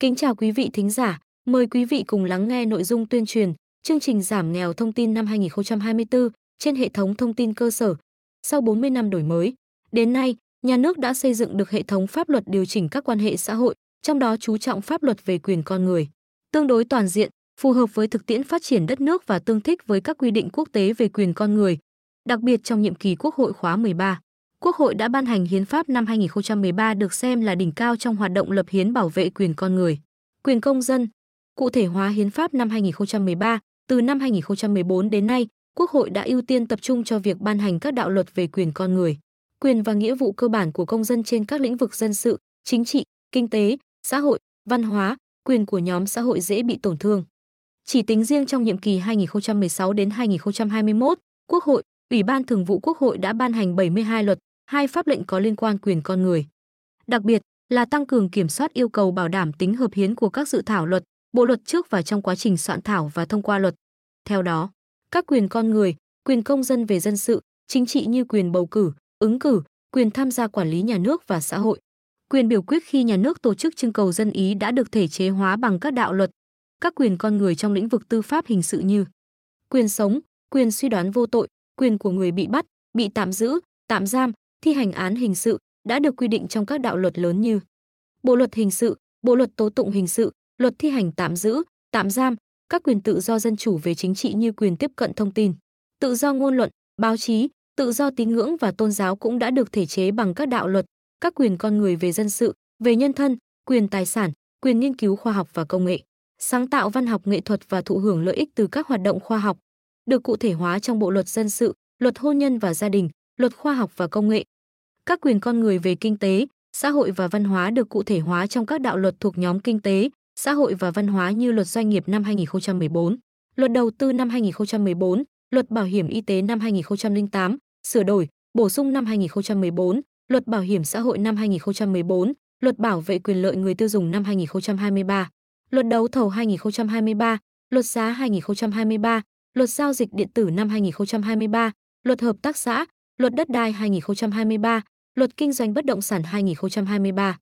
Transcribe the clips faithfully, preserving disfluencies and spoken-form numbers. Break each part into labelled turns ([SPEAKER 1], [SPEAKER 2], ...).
[SPEAKER 1] Kính chào quý vị thính giả, mời quý vị cùng lắng nghe nội dung tuyên truyền chương trình giảm nghèo thông tin năm hai nghìn không trăm hai mươi tư trên hệ thống thông tin cơ sở. Sau bốn mươi năm đổi mới, đến nay, nhà nước đã xây dựng được hệ thống pháp luật điều chỉnh các quan hệ xã hội, trong đó chú trọng pháp luật về quyền con người, tương đối toàn diện, phù hợp với thực tiễn phát triển đất nước và tương thích với các quy định quốc tế về quyền con người. Đặc biệt trong nhiệm kỳ Quốc hội khóa mười ba, Quốc hội đã ban hành Hiến pháp năm hai nghìn không trăm mười ba được xem là đỉnh cao trong hoạt động lập hiến bảo vệ quyền con người, quyền công dân. Cụ thể hóa Hiến pháp năm hai nghìn không trăm mười ba, từ năm hai nghìn không trăm mười bốn đến nay, Quốc hội đã ưu tiên tập trung cho việc ban hành các đạo luật về quyền con người, quyền và nghĩa vụ cơ bản của công dân trên các lĩnh vực dân sự, chính trị, kinh tế, xã hội, văn hóa, quyền của nhóm xã hội dễ bị tổn thương. Chỉ tính riêng trong nhiệm kỳ hai nghìn không trăm mười sáu đến hai nghìn không trăm hai mươi mốt, Quốc hội, Ủy ban Thường vụ Quốc hội đã ban hành bảy mươi hai luật, hai pháp lệnh có liên quan quyền con người. Đặc biệt là tăng cường kiểm soát yêu cầu bảo đảm tính hợp hiến của các dự thảo luật, bộ luật trước và trong quá trình soạn thảo và thông qua luật. Theo đó, các quyền con người, quyền công dân về dân sự, chính trị như quyền bầu cử, ứng cử, quyền tham gia quản lý nhà nước và xã hội, quyền biểu quyết khi nhà nước tổ chức trưng cầu dân ý đã được thể chế hóa bằng các đạo luật. Các quyền con người trong lĩnh vực tư pháp hình sự như quyền sống, quyền suy đoán vô tội, quyền của người bị bắt, bị tạm giữ, tạm giam, thi hành án hình sự đã được quy định trong các đạo luật lớn như Bộ luật hình sự, Bộ luật tố tụng hình sự, luật thi hành tạm giữ, tạm giam. Các quyền tự do dân chủ về chính trị như quyền tiếp cận thông tin, tự do ngôn luận, báo chí, tự do tín ngưỡng và tôn giáo cũng đã được thể chế bằng các đạo luật. Các quyền con người về dân sự, về nhân thân, quyền tài sản, quyền nghiên cứu khoa học và công nghệ, sáng tạo văn học nghệ thuật và thụ hưởng lợi ích từ các hoạt động khoa học, được cụ thể hóa trong Bộ luật dân sự, luật hôn nhân và gia đình, luật khoa học và công nghệ. Các quyền con người về kinh tế, xã hội và văn hóa được cụ thể hóa trong các đạo luật thuộc nhóm kinh tế, xã hội và văn hóa như luật doanh nghiệp năm hai nghìn không trăm mười bốn, luật đầu tư năm hai nghìn không trăm mười bốn, luật bảo hiểm y tế năm hai nghìn không trăm lẻ tám, sửa đổi, bổ sung năm hai nghìn không trăm mười bốn, luật bảo hiểm xã hội năm hai nghìn không trăm mười bốn, luật bảo vệ quyền lợi người tiêu dùng năm hai nghìn không trăm hai mươi ba, luật đấu thầu hai nghìn không trăm hai mươi ba, luật giá hai nghìn không trăm hai mươi ba, luật giao dịch điện tử năm hai nghìn không trăm hai mươi ba, luật hợp tác xã, luật đất đai hai nghìn không trăm hai mươi ba, luật kinh doanh bất động sản hai nghìn không trăm hai mươi ba.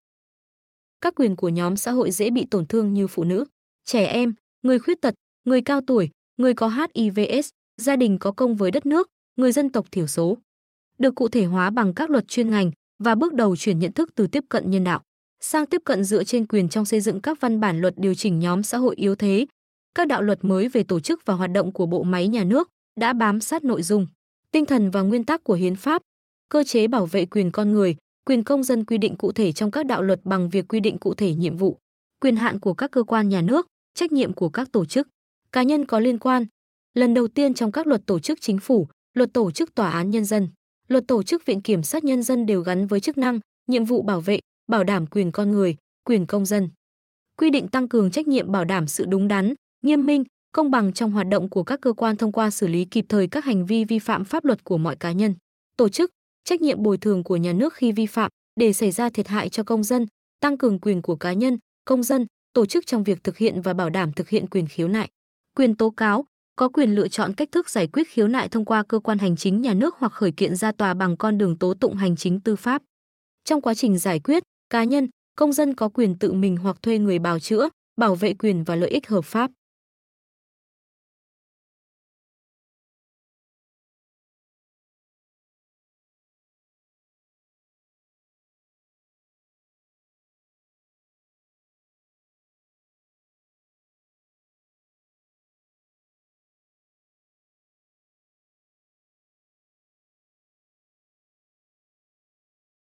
[SPEAKER 1] Các quyền của nhóm xã hội dễ bị tổn thương như phụ nữ, trẻ em, người khuyết tật, người cao tuổi, người có hát i vê ết, gia đình có công với đất nước, người dân tộc thiểu số, được cụ thể hóa bằng các luật chuyên ngành và bước đầu chuyển nhận thức từ tiếp cận nhân đạo sang tiếp cận dựa trên quyền trong xây dựng các văn bản luật điều chỉnh nhóm xã hội yếu thế. Các đạo luật mới về tổ chức và hoạt động của bộ máy nhà nước đã bám sát nội dung, tinh thần và nguyên tắc của hiến pháp. Cơ chế bảo vệ quyền con người, quyền công dân quy định cụ thể trong các đạo luật bằng việc quy định cụ thể nhiệm vụ, quyền hạn của các cơ quan nhà nước, trách nhiệm của các tổ chức, cá nhân có liên quan. Lần đầu tiên trong các luật tổ chức chính phủ, luật tổ chức tòa án nhân dân, luật tổ chức viện kiểm sát nhân dân đều gắn với chức năng, nhiệm vụ bảo vệ, bảo đảm quyền con người, quyền công dân. Quy định tăng cường trách nhiệm bảo đảm sự đúng đắn, nghiêm minh, công bằng trong hoạt động của các cơ quan thông qua xử lý kịp thời các hành vi vi phạm pháp luật của mọi cá nhân, tổ chức, trách nhiệm bồi thường của nhà nước khi vi phạm để xảy ra thiệt hại cho công dân, tăng cường quyền của cá nhân, công dân, tổ chức trong việc thực hiện và bảo đảm thực hiện quyền khiếu nại, quyền tố cáo, có quyền lựa chọn cách thức giải quyết khiếu nại thông qua cơ quan hành chính nhà nước hoặc khởi kiện ra tòa bằng con đường tố tụng hành chính tư pháp. Trong quá trình giải quyết, cá nhân, công dân có quyền tự mình hoặc thuê người bào chữa, bảo vệ quyền và lợi ích hợp pháp.